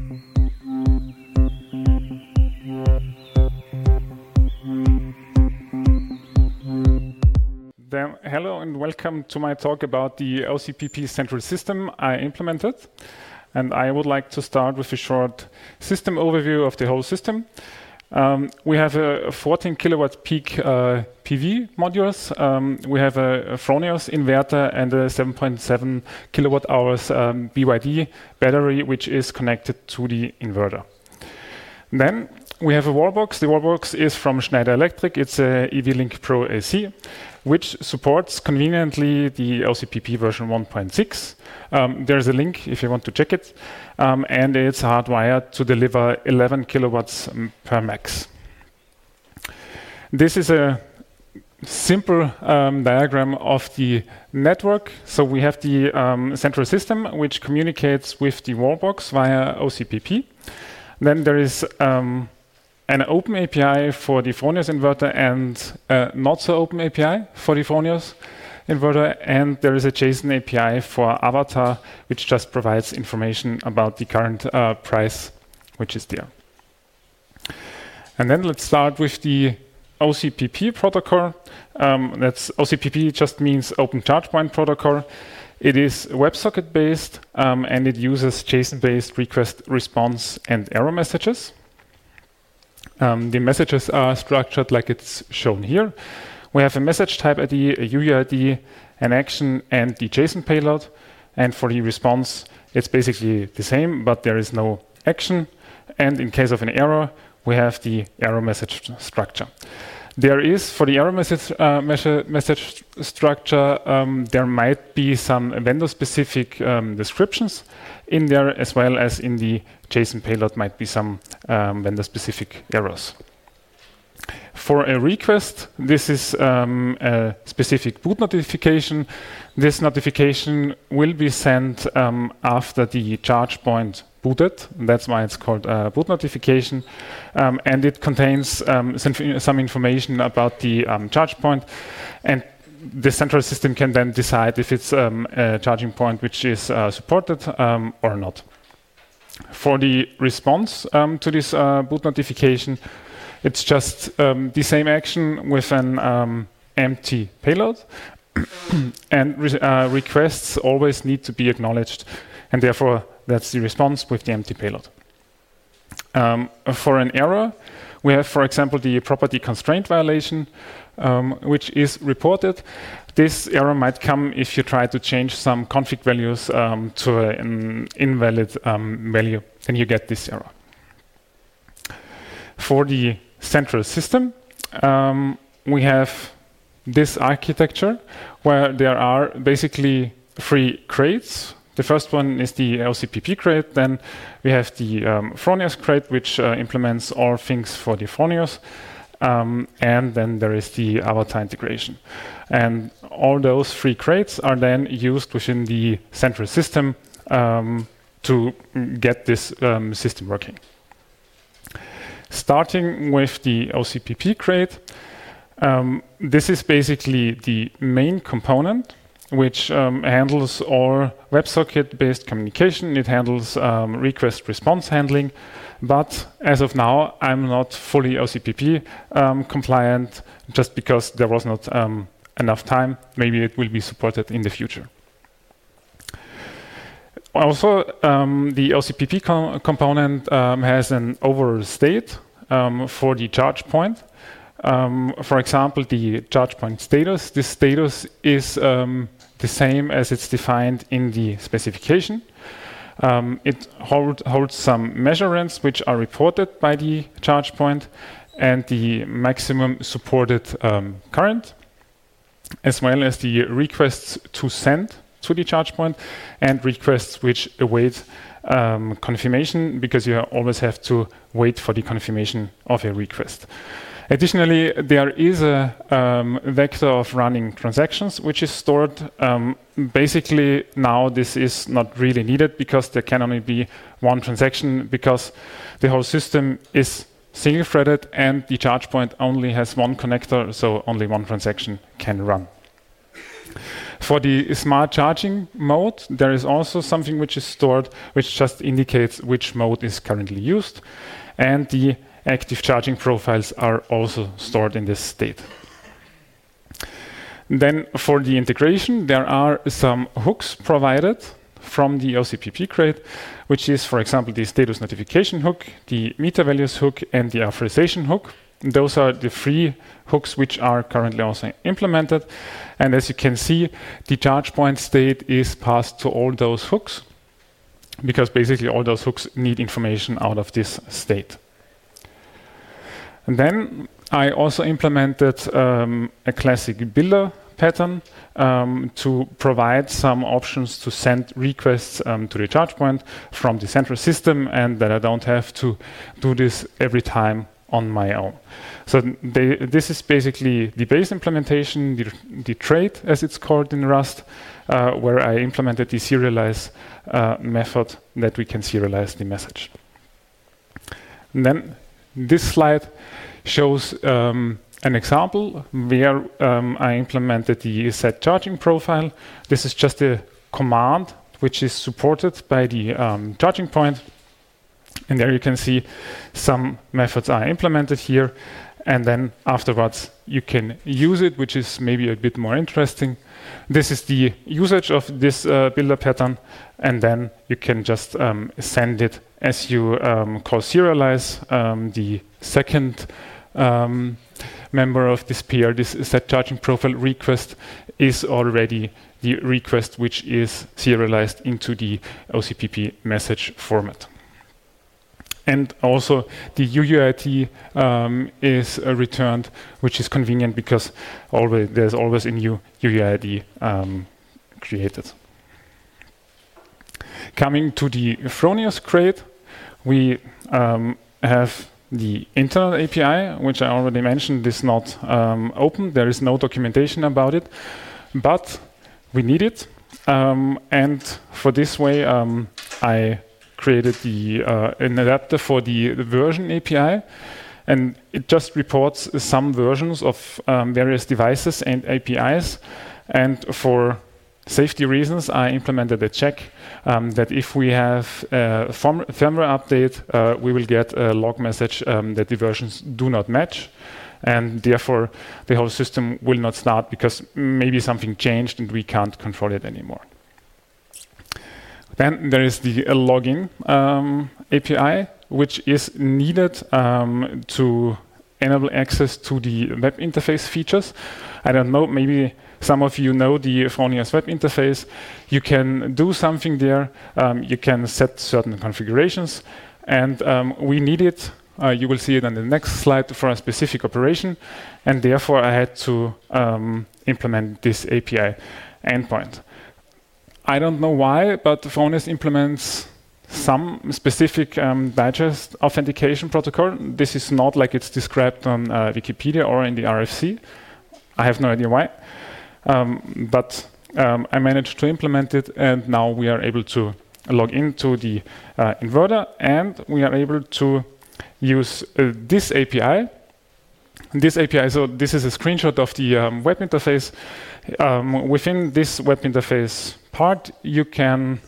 Hello and welcome to my talk about the OCPP central system I implemented. And I would like to start with a short system overview of the whole system. We have a 14 kilowatt peak PV modules. We have a Fronius inverter and a 7.7 kilowatt hours BYD battery, which is connected to the inverter. Then we have a wallbox. The wallbox is from Schneider Electric. It's a EV-Link Pro AC, which supports conveniently the OCPP version 1.6. There's a link if you want to check it. And it's hardwired to deliver 11 kilowatts per max. This is a simple diagram of the network. So we have the central system, which communicates with the wallbox via OCPP. Then there is an open API for the Fronius inverter and not so open API for the Fronius inverter. And there is a JSON API for Avatar, which just provides information about the current price, which is there. And then let's start with the OCPP protocol. That's OCPP just means Open Charge Point Protocol. It is WebSocket based and it uses JSON-based request, response, and error messages. The messages are structured like it's shown here. We have a message type ID, a UUID, an action, and the JSON payload. And for the response, it's basically the same, but there is no action. And in case of an error, we have the error message structure. There is, for the error message structure, there might be some vendor-specific descriptions in there, as well as in the JSON payload might be some vendor-specific errors. For a request, this is a specific boot notification. This notification will be sent after the charge point booted. That's why it's called boot notification. And it contains some information about the charge point. And the central system can then decide if it's a charging point which is supported or not. For the response to this boot notification, it's just the same action with an empty payload. And requests always need to be acknowledged. And therefore, that's the response with the empty payload. For an error, we have, for example, the property constraint violation, which is reported. This error might come if you try to change some config values to an invalid value. Then you get this error. For the central system, we have this architecture where there are basically 3 crates. The first one is the OCPP crate. Then we have the Fronius crate, which implements all things for the Fronius. And then there is the Avatar integration. And all those 3 crates are then used within the central system to get this system working. Starting with the OCPP crate, this is basically the main component, which handles all WebSocket-based communication. It handles request-response handling. But as of now, I'm not fully OCPP compliant just because there was not enough time. Maybe it will be supported in the future. Also, the OCPP component has an overall state for the charge point. For example, the charge point status. This status is the same as it's defined in the specification. It holds some measurements which are reported by the charge point and the maximum supported current, as well as the requests to send to the charge point and requests which await confirmation, because you always have to wait for the confirmation of a request. Additionally, there is a vector of running transactions which is stored. Basically, now this is not really needed because there can only be one transaction, because the whole system is single-threaded and the charge point only has one connector, so only one transaction can run. For the smart charging mode, there is also something which is stored, which just indicates which mode is currently used. And the active charging profiles are also stored in this state. Then for the integration, there are some hooks provided from the OCPP crate, which is, for example, the status notification hook, the meter values hook, and the authorization hook. Those are the 3 hooks which are currently also implemented. And as you can see, the charge point state is passed to all those hooks, because basically all those hooks need information out of this state. And then I also implemented a classic builder pattern to provide some options to send requests to the charge point from the central system, and that I don't have to do this every time on my own. So this is basically the base implementation, the trait as it's called in Rust, where I implemented the serialize method that we can serialize the message. And then this slide shows an example where I implemented the set charging profile. This is just a command which is supported by the charging point. And there you can see some methods are implemented here. And then afterwards, you can use it, which is maybe a bit more interesting. This is the usage of this builder pattern. And then you can just send it as you call serialize. The second member of this pair, this set charging profile request, is already the request which is serialized into the OCPP message format. And also the UUID is returned, which is convenient because there's always a new UUID created. Coming to the Fronius crate, we have the internal API, which I already mentioned is not open. There is no documentation about it, but we need it. And for this way, I created an adapter for the version API, and it just reports some versions of various devices and APIs. And for safety reasons, I implemented a check that if we have a firmware update, we will get a log message that the versions do not match. And therefore, the whole system will not start because maybe something changed and we can't control it anymore. Then there is the login API, which is needed to enable access to the web interface features. I don't know, maybe some of you know the Fronius web interface. You can do something there. You can set certain configurations. And we need it. You will see it on the next slide for a specific operation. And therefore, I had to implement this API endpoint. I don't know why, but Fronius implements some specific digest authentication protocol. This is not like it's described on Wikipedia or in the RFC. I have no idea why. But I managed to implement it, and now we are able to log into the inverter, and we are able to use this API. This API, so this is a screenshot of the web interface. Within this web interface part, you can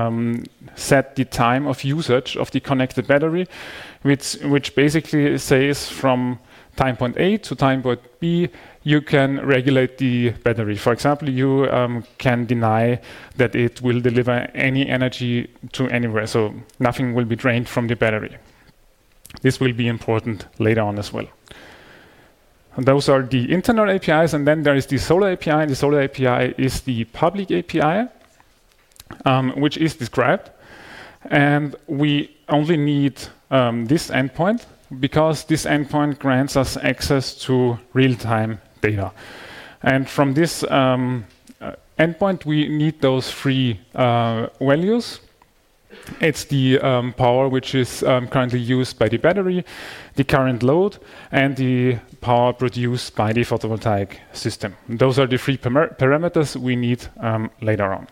set the time of usage of the connected battery, which basically says from time point A to time point B, you can regulate the battery. For example, you can deny that it will deliver any energy to anywhere, so nothing will be drained from the battery. This will be important later on as well. And those are the internal APIs, and then there is the Solar API. The Solar API is the public API, which is described. And we only need this endpoint because this endpoint grants us access to real-time data. And from this endpoint, we need those 3 values. It's the power which is currently used by the battery, the current load, and the power produced by the photovoltaic system. Those are the 3 parameters we need later on.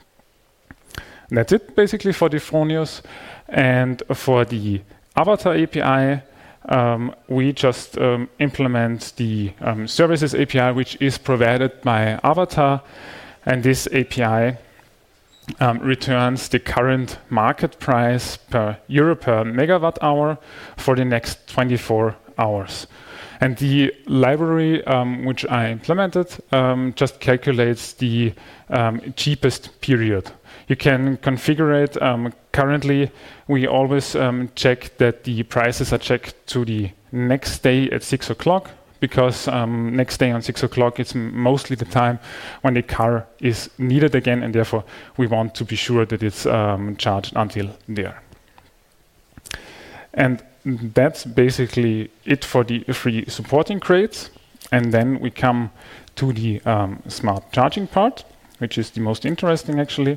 And that's it basically for the Fronius. And for the Avatar API, we just implement the services API, which is provided by Avatar, and this API returns the current market price per euro per megawatt hour for the next 24 hours. And the library which I implemented just calculates the cheapest period. You can configure it. Currently, we always check that the prices are checked to the next day at 6 o'clock, because next day on 6 o'clock it's mostly the time when the car is needed again, and therefore we want to be sure that it's charged until there. And that's basically it for the free supporting crates. And then we come to the smart charging part, which is the most interesting actually.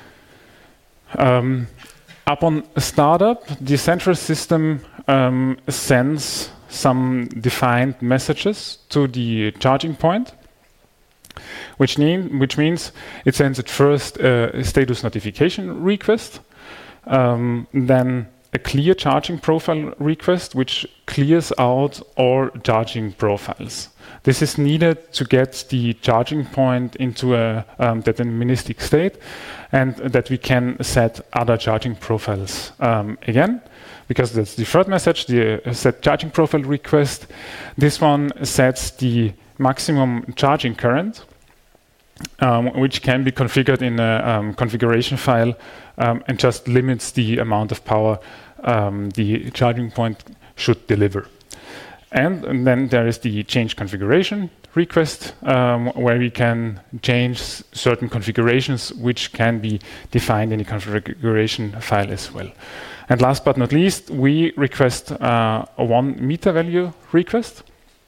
Upon startup, the central system sends some defined messages to the charging point, which means it sends at first a status notification request, then a clear charging profile request, which clears out all charging profiles. This is needed to get the charging point into a deterministic state, and that we can set other charging profiles again, because that's the third message, the set charging profile request. This one sets the maximum charging current, which can be configured in a configuration file, and just limits the amount of power the charging point should deliver. And then there is the change configuration request, where we can change certain configurations which can be defined in the configuration file as well. And last but not least, we request a 1 meter value request,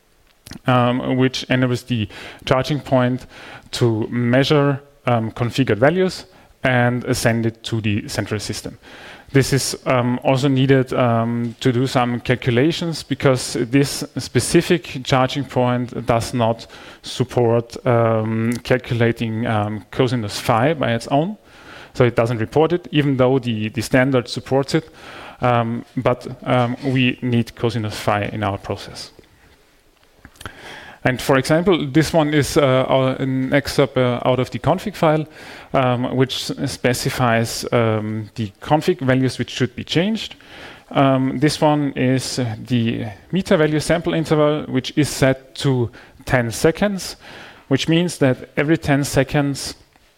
which enables the charging point to measure configured values and send it to the central system. This is also needed to do some calculations, because this specific charging point does not support calculating cosinus phi by its own. So it doesn't report it, even though the standard supports it. But we need cosinus phi in our process. And for example, this one is an excerpt out of the config file, which specifies the config values which should be changed. This one is the meter value sample interval, which is set to 10 seconds, which means that every 10 seconds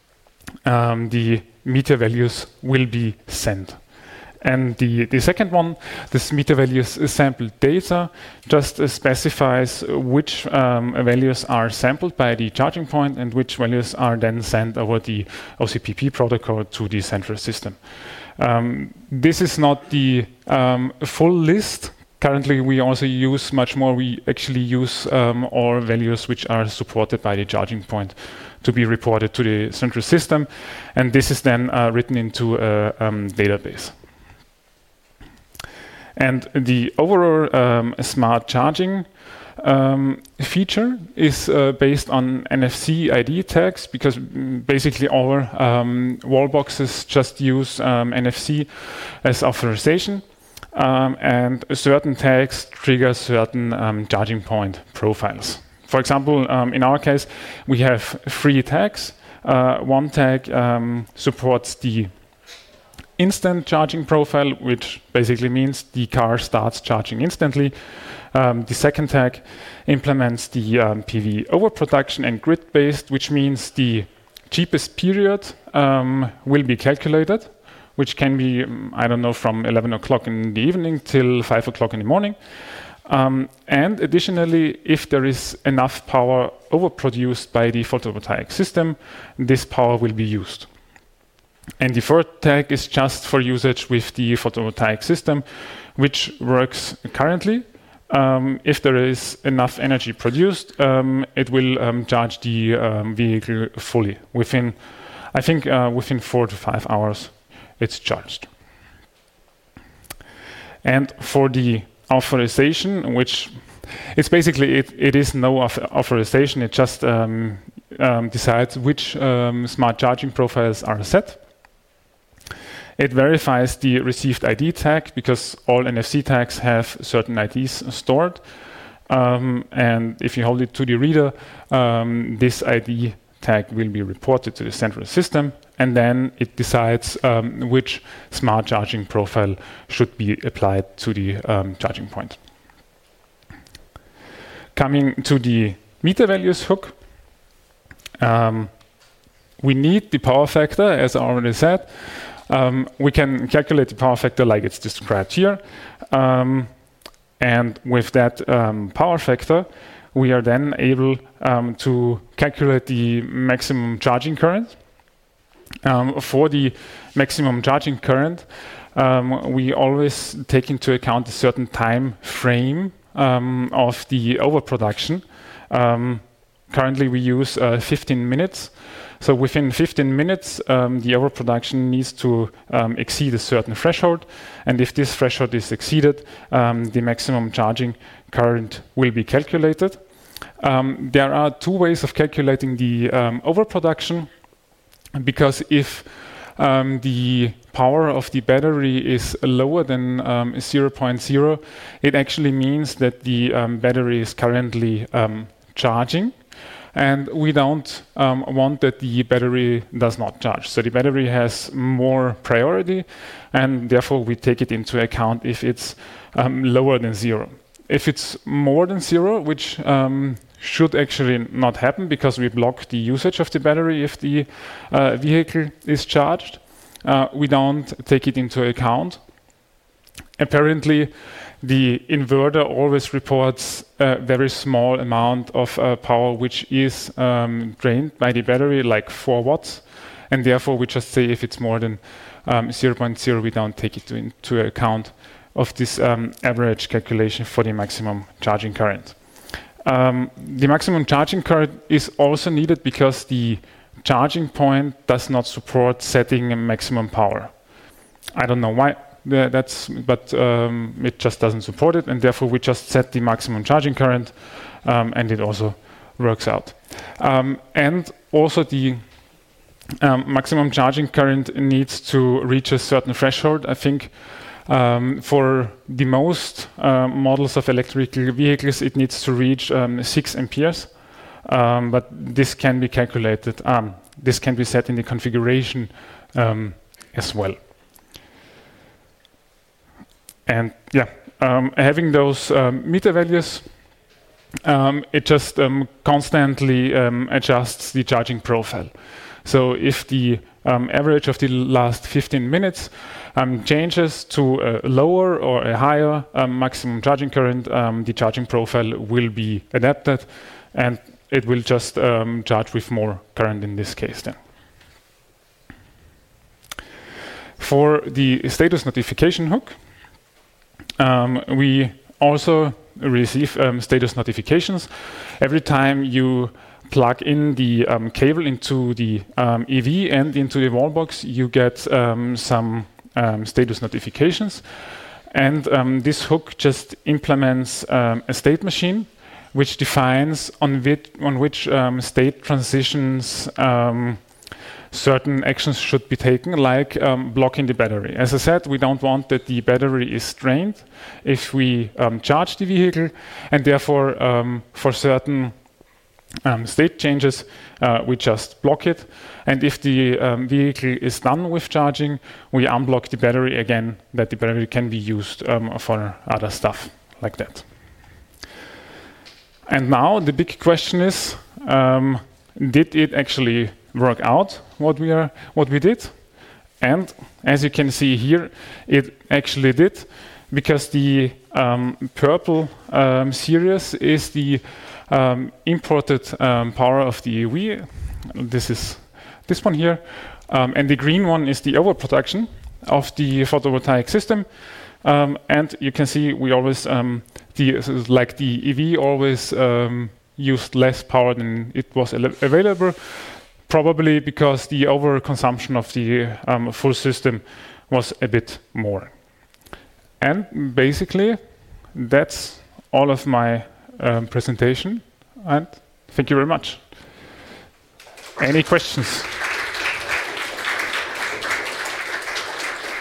the meter values will be sent. And the second one, this meter values sample data, just specifies which values are sampled by the charging point and which values are then sent over the OCPP protocol to the central system. This is not the full list. Currently, we also use much more. We actually use all values which are supported by the charging point to be reported to the central system. And this is then written into a database. And the overall smart charging feature is based on NFC ID tags, because basically our wall boxes just use NFC as authorization, and certain tags trigger certain charging point profiles. For example, in our case, we have 3 tags. One tag supports the instant charging profile, which basically means the car starts charging instantly. The second tag implements the PV overproduction and grid-based, which means the cheapest period will be calculated, which can be, I don't know, from 11 o'clock in the evening till 5 o'clock in the morning. And additionally, if there is enough power overproduced by the photovoltaic system, this power will be used. And the third tag is just for usage with the photovoltaic system, which works currently. If there is enough energy produced, it will charge the vehicle fully. Within 4 to 5 hours, it's charged. And for the authorization, which it's basically, it is no authorization, it just decides which smart charging profiles are set. It verifies the received ID tag because all NFC tags have certain IDs stored. And if you hold it to the reader, this ID tag will be reported to the central system, and then it decides which smart charging profile should be applied to the charging point. Coming to the meter values hook, we need the power factor, as I already said. We can calculate the power factor like it's described here. And with that power factor, we are then able to calculate the maximum charging current. For the maximum charging current, we always take into account a certain time frame of the overproduction. Currently, we use 15 minutes. So within 15 minutes, the overproduction needs to exceed a certain threshold. And if this threshold is exceeded, the maximum charging current will be calculated. There are two ways of calculating the overproduction, because if the power of the battery is lower than 0.0, it actually means that the battery is currently charging. And we don't want that the battery does not charge. So the battery has more priority, and therefore we take it into account if it's lower than 0. If it's more than 0, which should actually not happen because we block the usage of the battery if the vehicle is charged, we don't take it into account. Apparently, the inverter always reports a very small amount of power which is drained by the battery, like 4 watts. And therefore, we just say if it's more than 0.0, we don't take it into account of this average calculation for the maximum charging current. The maximum charging current is also needed because the charging point does not support setting a maximum power. I don't know why. But it just doesn't support it, and therefore we just set the maximum charging current, and it also works out. And also the maximum charging current needs to reach a certain threshold. I think for the most models of electrical vehicles, it needs to reach 6 amperes, but this can be calculated. This can be set in the configuration as well. And yeah, having those meter values, it just constantly adjusts the charging profile. So if the average of the last 15 minutes changes to a lower or a higher maximum charging current, the charging profile will be adapted, and it will just charge with more current in this case then. For the status notification hook, we also receive status notifications. Every time you plug in the cable into the EV and into the wall box, you get some status notifications. And this hook just implements a state machine, which defines on which state transitions certain actions should be taken, like blocking the battery. As I said, we don't want that the battery is drained if we charge the vehicle, and therefore for certain state changes, we just block it. And if the vehicle is done with charging, we unblock the battery again, that the battery can be used for other stuff like that. And now the big question is, did it actually work out what we did? And as you can see here, it actually did, because the purple series is the imported power of the EV. This is this one here, and the green one is the overproduction of the photovoltaic system. And you can see we always the EV always used less power than it was available, probably because the overconsumption of the full system was a bit more. And basically, that's all of my presentation, and thank you very much. Any questions?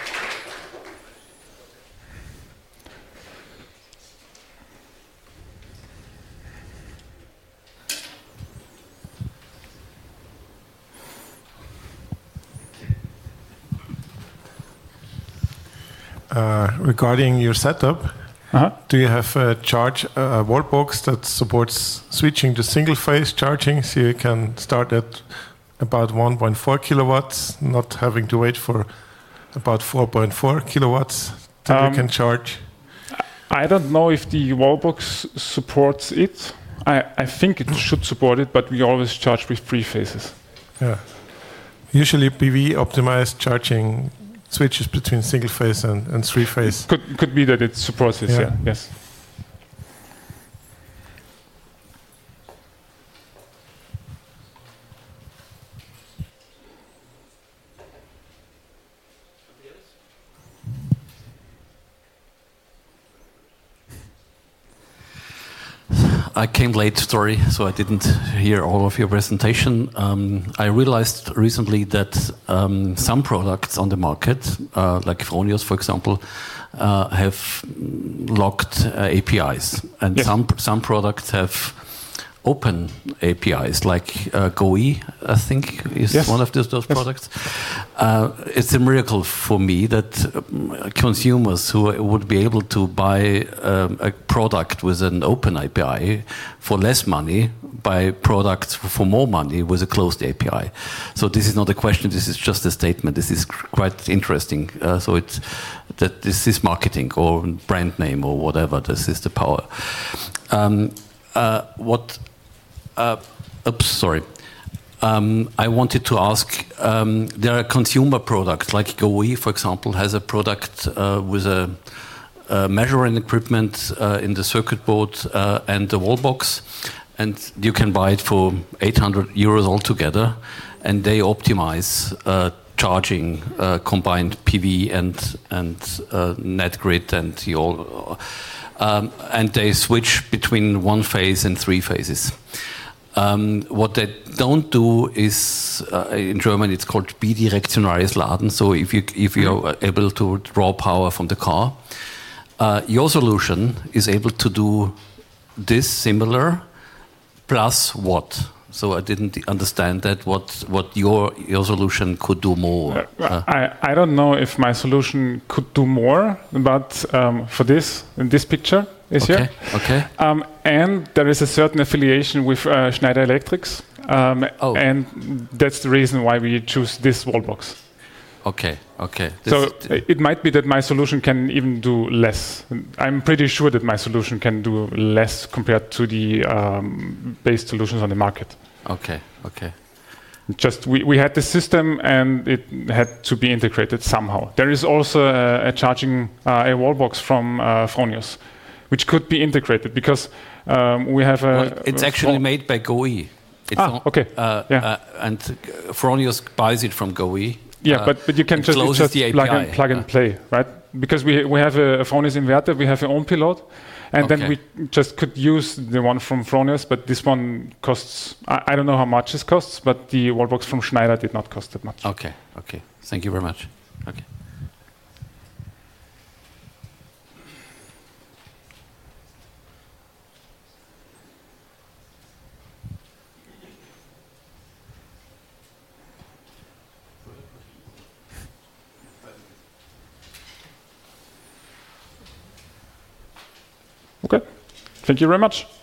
regarding your setup, do you have a wall box that supports switching to single-phase charging, so you can start at about 1.4 kilowatts, not having to wait for about 4.4 kilowatts till you can charge? I don't know if the wallbox supports it. I think it should support it, but we always charge with 3 phases. Yeah. Usually PV optimized charging switches between single phase and 3 phase. Could be that it supports it, yeah. Yes. I came late, sorry, so I didn't hear all of your presentation. I realized recently that some products on the market, like Fronius, for example, have locked APIs, and yes. some products have open APIs, like GoE, I think, is yes. one of those yes. products. It's a miracle for me that consumers who would be able to buy a product with an open API for less money buy products for more money with a closed API. So this is not a question, this is just a statement. This is quite interesting. So it's that this is marketing or brand name or whatever. This is the power. I wanted to ask, there are consumer products, like GoE, for example, has a product with a measuring equipment in the circuit board and the wall box, and you can buy it for 800 euros altogether, and they optimize charging, combined PV and NetGrid and they switch between 1 phase and 3 phases. What they don't do is, in German it's called bidirektionales Laden, so if you're able to draw power from the car, your solution is able to do this similar, plus what? So I didn't understand that, what your solution could do more. I don't know if my solution could do more, but for this, in this picture is here. Okay. And there is a certain affiliation with Schneider Electrics, and that's the reason why we choose this wall box. Okay. So it might be that my solution can even do less. I'm pretty sure that my solution can do less compared to the base solutions on the market. Okay. Just we had the system and it had to be integrated somehow. There is also a charging a wall box from Fronius, which could be integrated because we have it's actually made by GoE. Okay. And Fronius buys it from GoE. Yeah, but you can just plug and play, right? Because we have a Fronius inverter, we have our own pilot, and then we just could use the one from Fronius, but this one costs, I don't know how much it costs, but the wallbox from Schneider did not cost that much. Okay. Thank you very much. Okay. Okay, thank you very much.